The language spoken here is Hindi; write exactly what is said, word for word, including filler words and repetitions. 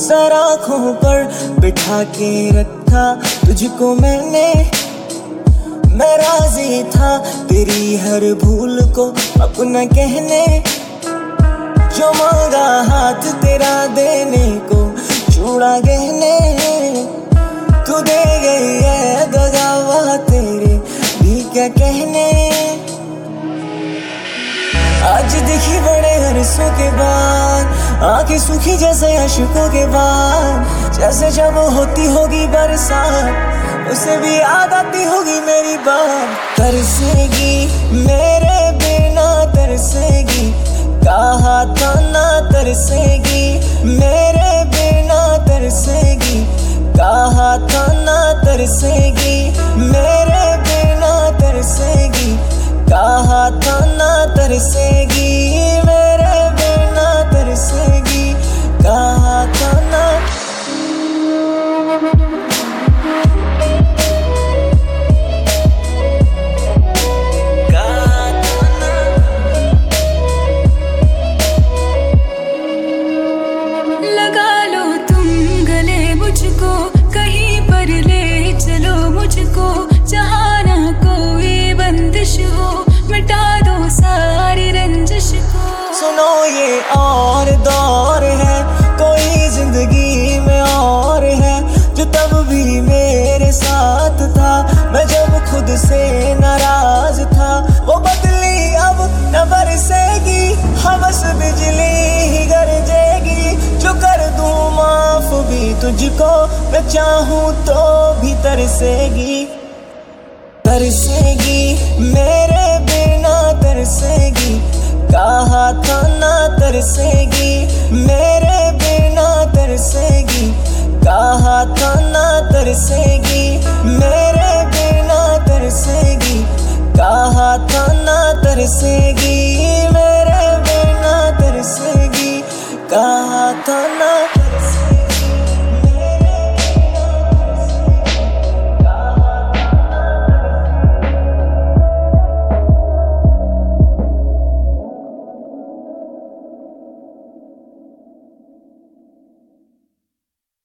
सर आँखों पर बिठा के रखा तुझको मैंने, मैं राजी था तेरी हर भूल को अपना कहने। जो मांगा हाथ तेरा देने को चूड़ा गहने, तू दे गई है दगावा तेरे भी क्या कहने। आज दिखी बड़े अरसों के बाद, आंखें सूखी जैसे अश्कों के बाद। जैसे जब होती होगी बरसात, उसे भी याद आती होगी मेरी बात। तरसेगी मेरे बिना तरसेगी, कहा था ना तरसेगी मेरे बिना तरसेगी, कहा था ना तरसेगी मेरे बिना तरसेगी, कहा था ना तरसेगी मेरे बिना तरसेगी, कहा था ना। लगा लो तुम गले मुझको, कहीं पर ले चलो मुझको, जहाँ ना कोई बंदिश हो, मिटा दो सारी रंजिश को। सुनो ये और दौर है, कोई जिंदगी में और है, जो तब भी मेरे साथ था, मैं जब खुद से नाराज था। वो बदली अब न बरसेगी, हवस बिजली ही गरजेगी। जो कर दूं माफ भी तुझको, मैं चाहूं तो भी तरसेगी। तरसेगी मेरे बिना तरसेगी, कहा था ना तरसेगी मेरे बिना तरसेगी, कहा था ना तरसेगी मेरे बिना तरसेगी, कहा था ना तरसेगी।